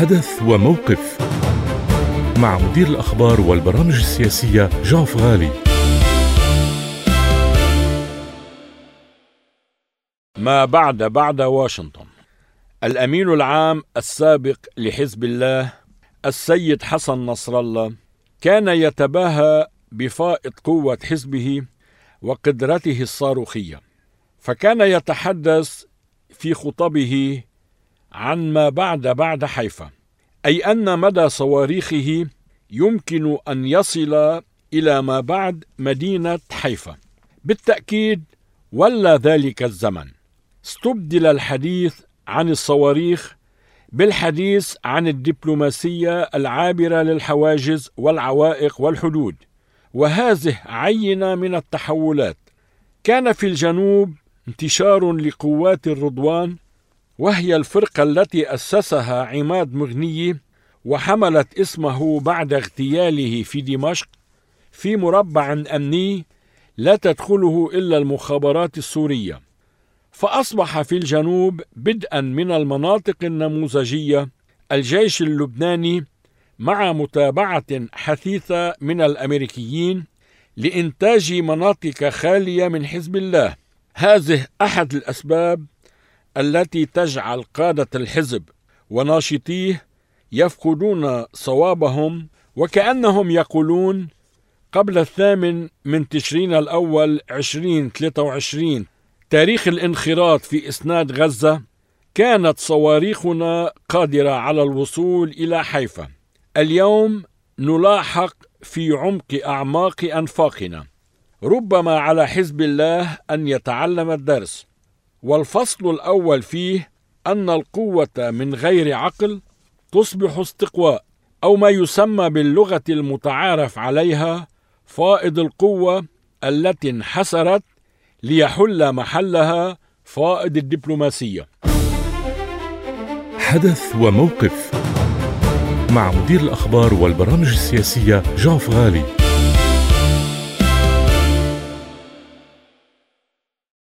حدث وموقف مع مدير الأخبار والبرامج السياسية جان فغالي. ما بعد واشنطن. الأمين العام السابق لحزب الله السيد حسن نصر الله كان يتباهى بفائض قوة حزبه وقدرته الصاروخية، فكان يتحدث في خطبه عن ما بعد حيفا، أي أن مدى صواريخه يمكن أن يصل إلى ما بعد مدينة حيفا. بالتأكيد ولا ذلك الزمن استبدل الحديث عن الصواريخ بالحديث عن الدبلوماسية العابرة للحواجز والعوائق والحدود، وهذه عينة من التحولات. كان في الجنوب انتشار لقوات الرضوان، وهي الفرقة التي أسسها عماد مغني وحملت اسمه بعد اغتياله في دمشق في مربع أمني لا تدخله إلا المخابرات السورية. فأصبح في الجنوب بدءا من المناطق النموذجية الجيش اللبناني مع متابعة حثيثة من الأمريكيين لإنتاج مناطق خالية من حزب الله. هذه أحد الأسباب التي تجعل قادة الحزب وناشطيه يفقدون صوابهم، وكأنهم يقولون قبل 8 من تشرين الأول 2023 تاريخ الانخراط في إسناد غزة، كانت صواريخنا قادرة على الوصول إلى حيفا. اليوم نلاحق في عمق أعماق أنفاقنا. ربما على حزب الله أن يتعلم الدرس، والفصل الأول فيه أن القوة من غير عقل تصبح استقواء، أو ما يسمى باللغة المتعارف عليها فائض القوة التي انحسرت ليحل محلها فائض الدبلوماسية. حدث وموقف مع مدير الأخبار والبرامج السياسية جان فغالي.